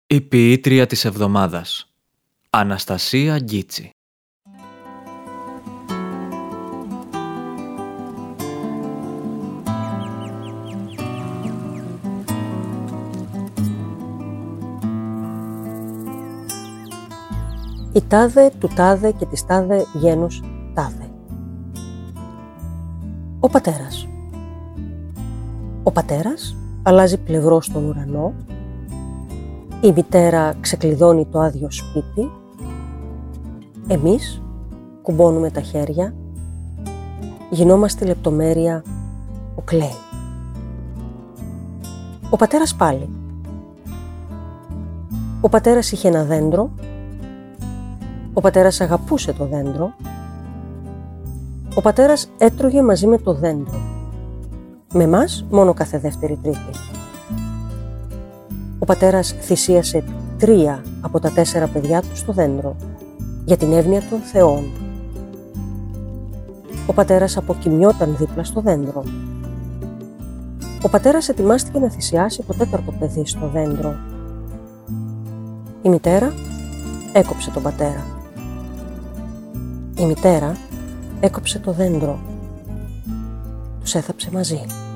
Η ποιήτρια της εβδομάδας, Αναστασία Γκίτσι. Η τάδε του τάδε και της τάδε γένους τάδε. Ο πατέρας. Ο πατέρας αλλάζει πλευρό στον ουρανό, η μητέρα ξεκλειδώνει το άδειο σπίτι, εμείς κουμπώνουμε τα χέρια, γινόμαστε λεπτομέρεια ο κλαίει. Ο πατέρας πάλι. Ο πατέρας είχε ένα δέντρο, ο πατέρας αγαπούσε το δέντρο, ο πατέρας έτρωγε μαζί με το δέντρο, με μας μόνο κάθε δεύτερη τρίτη. Ο πατέρας θυσίασε 3 από τα 4 παιδιά του στο δέντρο, για την εύνοια των θεών. Ο πατέρας αποκοιμιόταν δίπλα στο δέντρο. Ο πατέρας ετοιμάστηκε να θυσιάσει το 4ο παιδί στο δέντρο. Η μητέρα έκοψε τον πατέρα. Η μητέρα έκοψε το δέντρο. Τους έθαψε μαζί.